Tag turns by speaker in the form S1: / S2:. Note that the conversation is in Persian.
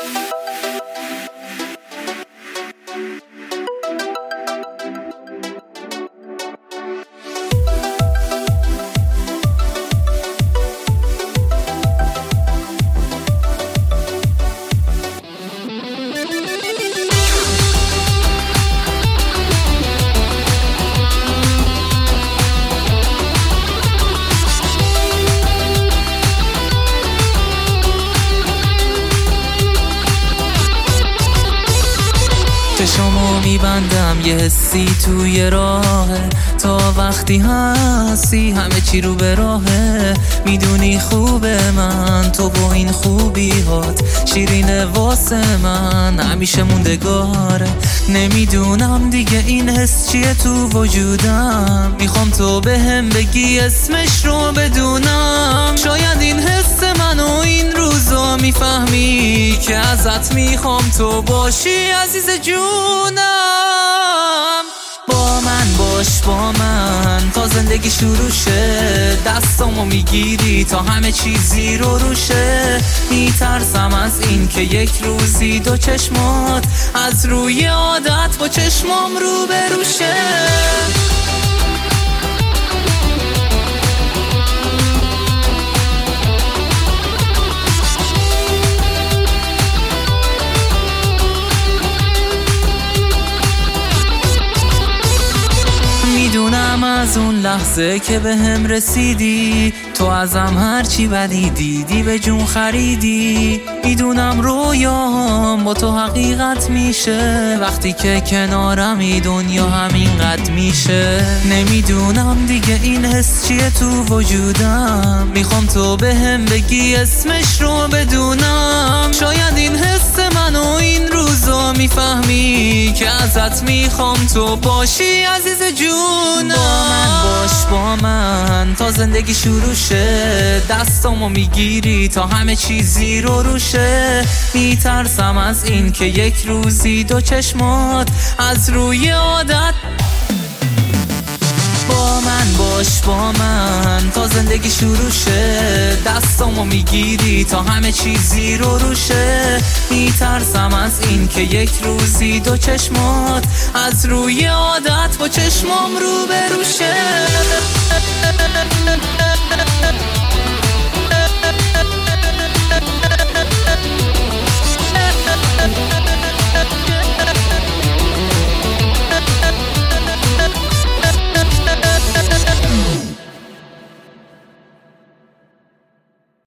S1: چشامو میبندم یه حسی توی راهه، تا وقتی هستی همه چی رو به راهه. میدونی خوبه من تو با این خوبیات، شیرینه واسه من همیشه موندگاره. نمیدونم دیگه این حس چیه تو وجودم، میخوام تو بهم بگی اسمش رو بدونم. شاید این حس منو این روزا میفهمی که ازت میخوام تو باشی عزیز جونم. با من باش با من تا زندگی شروع شه، دستامو میگیری تا همه چیزی رو روشه. میترسم از این که یک روزی دو چشمات از روی عادت با چشمام رو بروشه. میدونم از اون لحظه که به هم رسیدی تو ازم هرچی بدی دیدی به جون خریدی. میدونم رویاهام با تو حقیقت میشه، وقتی که کنارمی دنیا همین قد میشه. نمیدونم دیگه این حس چیه تو وجودم، میخوام تو بهم بگی اسمش رو بدونم. شاید این حس منو این روزا میفهمی که ازت میخوام تو باشی عزیز جونم. با من باش با من تا زندگی شروع شه، دستامو میگیری تا همه چیزی رو روشه. میترسم از این که یک روزی دو چشمات از روی عادت. با من باش با من تا زندگی شروع شه، دستامو میگیری تا همه چیزی رو روشه. میترسم از این که یک روزی دو چشمات از روی عادت با چشمام رو بروشه.